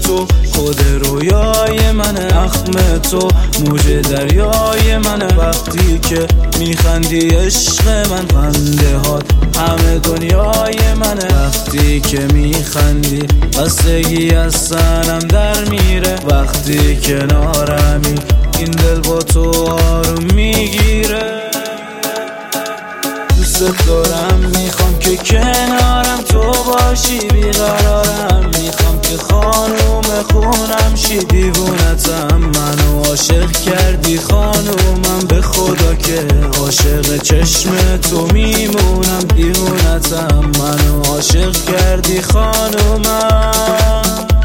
تو خود رویای منه، اخم تو موج دریای منه. وقتی که میخندی عشق من، خنده هات همه دنیای منه. وقتی که میخندی خستگی از سنم در میره. وقتی کنارمی این دل با تو آروم میگیره. دوست دارم، میخوام که کنارم تو باشی، بیقرارم میخوام که خانوم خونم شی. دیوونتم، منو عاشق کردی خانومم، به خدا که عاشق چشم تو میمونم. دیوونتم، منو عاشق کردی خانومم.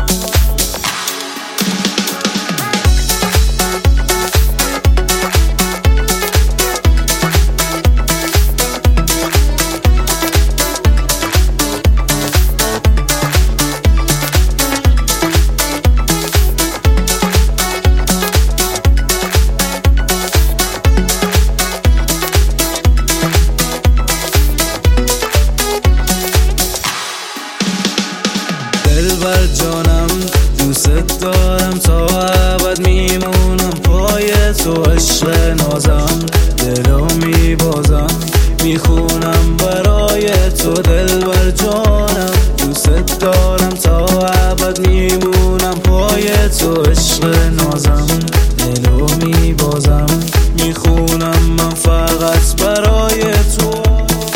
دلبر جانم، دوست دارم، تا ابد میمونم پای تو. عشق نازم، دلو میبازم، میخونم برای تو. دلبر جانم، دوست دارم، تا ابد میمونم پای تو. عشق نازم، دلو میبازم، میخونم من فقط برای تو.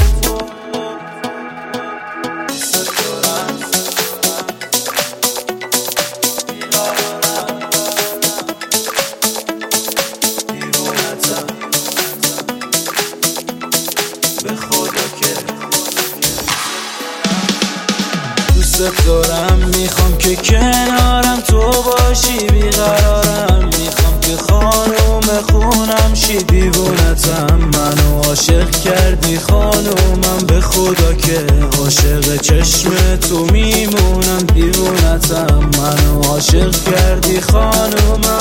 دوست دارم، میخوام که کنارم تو باشی، بیقرارم میخوام که خانوم خونم شی. دیوونتم، منو عاشق کردی خانومم، به خدا که عاشق چشم تو میمونم. دیوونتم، منو عاشق کردی خانومم.